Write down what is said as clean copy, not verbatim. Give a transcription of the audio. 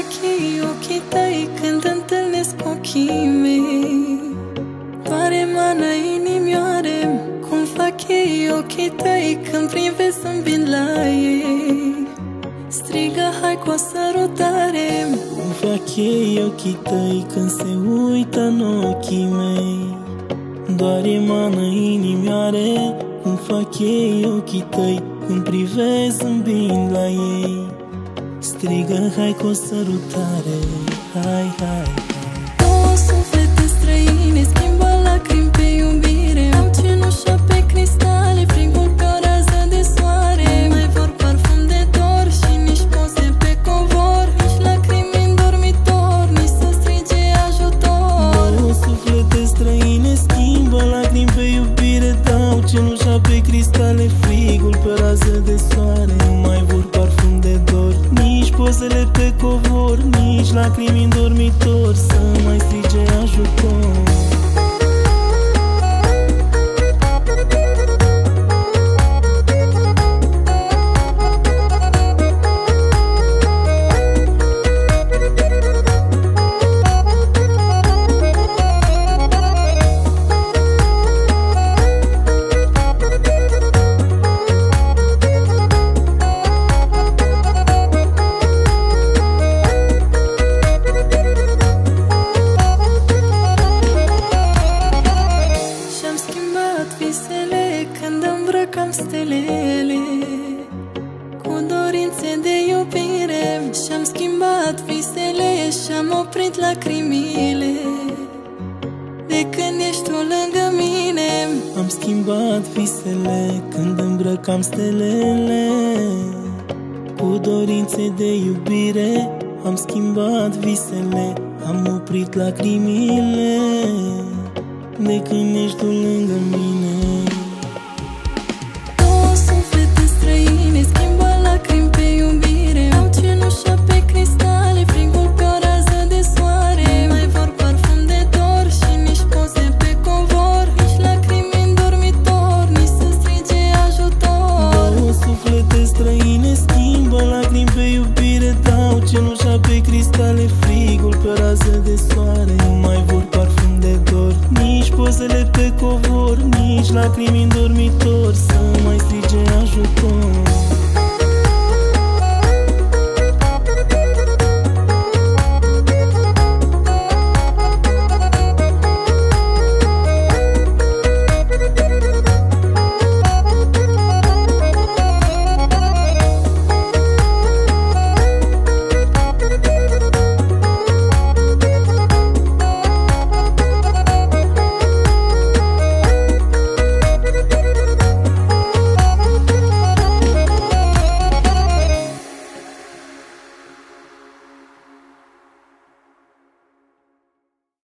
ochii tăi când întâlnesc ochii mei. Doare mana inimioare cum fac ei ochii tăi când privesc zâmbind la ei. Strigă hai cu o sărutare. Cum fac ei ochii tăi când se uită în ochii mei. Doare mana inimioare cum fac ei ochii tăi când privesc zâmbind la ei. Strigă hai cu o sărutare. Hai, hai. Două suflete străine schimbă lacrimi pe iubire. Au cenușă pe cristale, frigul pe o rază de soare. Mai vor parfum de dor și nici poze pe covor, nici lacrimi în dormitor, nici să strige ajutor. Două suflete străine schimbă lacrimi pe iubire. Dau cenușa pe cristale, frigul pe o rază de soare. Mai vor parfum de dor, nici pozele pe covor, nici lacrimi în dormitor, să mai strige ajutor. Visele când îmbrăcam stelele cu dorințe de iubire. Și-am schimbat visele și-am oprit lacrimile de când ești tu lângă mine. Am schimbat visele când îmbrăcam stelele cu dorințe de iubire. Am schimbat visele, am oprit lacrimile de când ești tu lângă mine. Două suflete străine schimbă lacrimi pe iubire. Au cenușă pe cristale, frigul pe o rază de soare. Mai vor parfum de dor și nici poze pe covor, nici lacrimi în dormitor, nici să strige ajutor. Două suflete străine schimbă lacrimi pe iubire. Dau cenușa pe cristale, frigul pe o rază de soare. Mai vor parfum de dor, nici pozele pe covor, nici lacrimi în